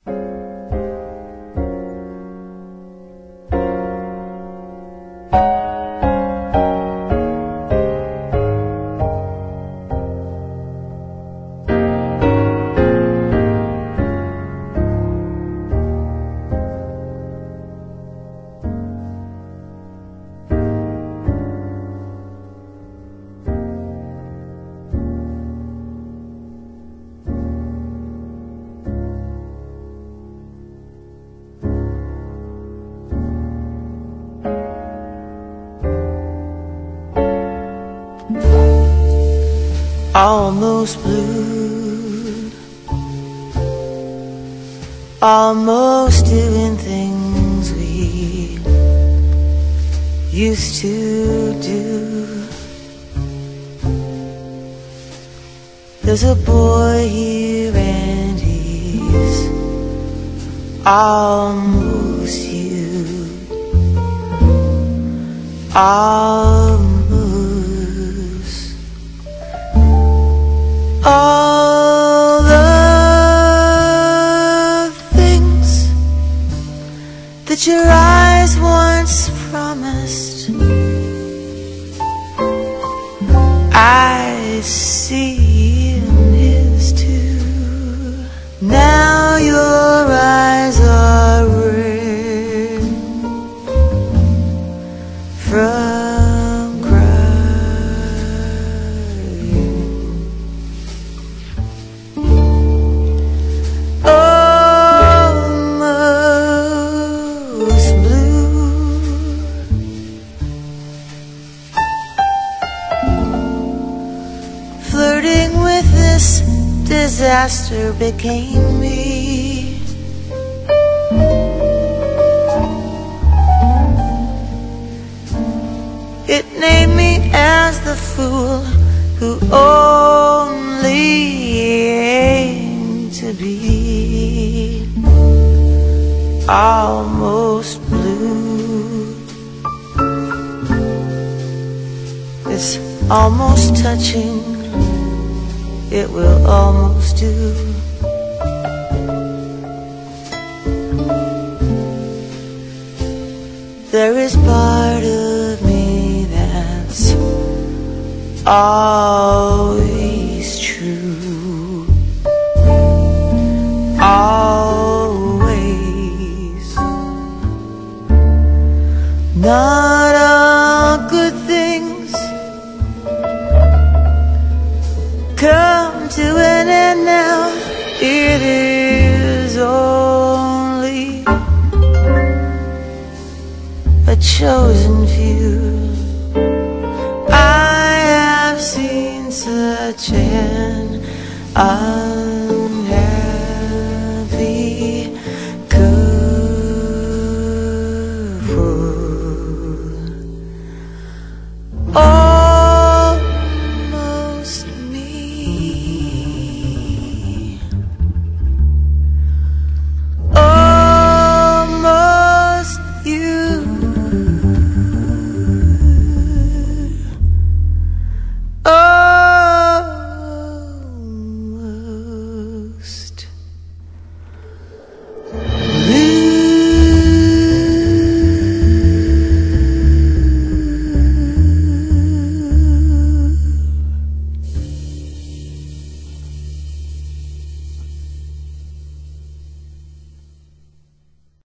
Almost blue, almost doing things we used to do. There's a boy here and he's almost you, almost. All the things that your eyes once promised, I see in his too. Now your eyes are red from crying. Almost blue, flirting with this disaster became me. It named me as the fool who only aimed to be almost blue. It's almost touching, it will almost do. There is part of me that's always true, always. Not all good things come to an end now. It is only a chosen few. I have seen such an